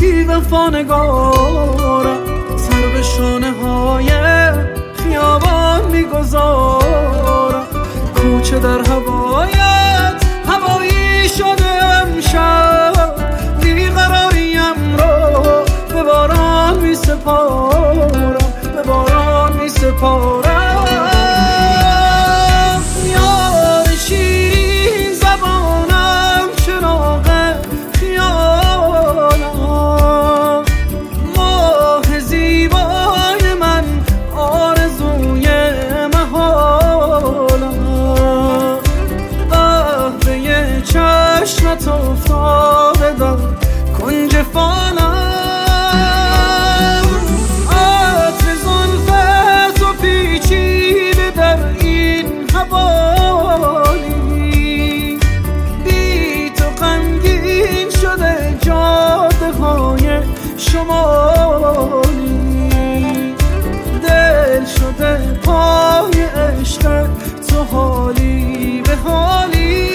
بی وفا نگارم، سر به شانه های خیابان میگذارم. کوچه در هوایت هوایی شده امشب، بیقراریم رو به باران می سپارم، به باران می سپارم. یار شیرین زبانم، چراغ خیالم، ماه زیبای من، آرزوی محالم. قهوه چشمت افتاده در کنج فالم، عطر زلفت و پیچیده در این حوالی. بی تو غمگین شده جاده های شمالی، دل شده پای عشق تو حالی به حالی.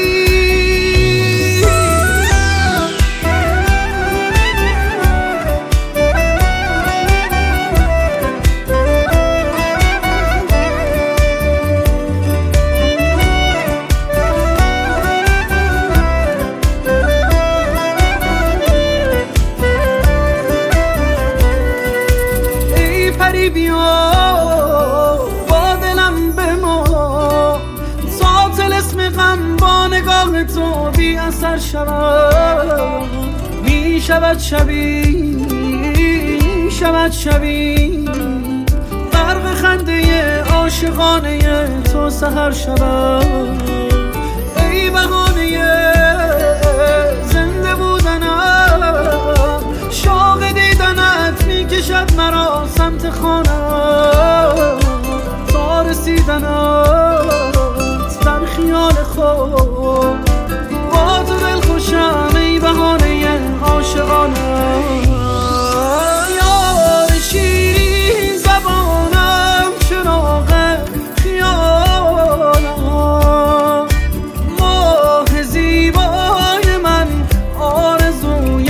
بیا با دلم بما تا طلسم غم با نگاه تو بی اثر شود. می شود شبی غرق خنده عاشقانه تو سحر شود. ای بهانه زنده بودنم، شوق دیدنت می کشد مرا سمت خانم. تا رسیدنت در خیال خود، با تو دل خوشم ای بهانه عاشقانم. یار شیرین زبانم، چراغ خیالم، ماه زیبای من، آرزوی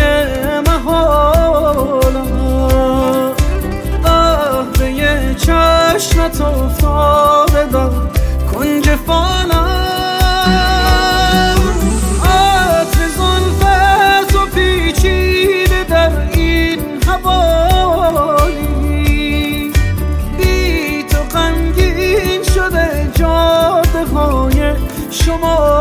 محالم. قهوه چشمت افتاده در کنج فالم، عطر زلفت و پیچیده در این حوالی. بی تو غمگین شده جاده های شما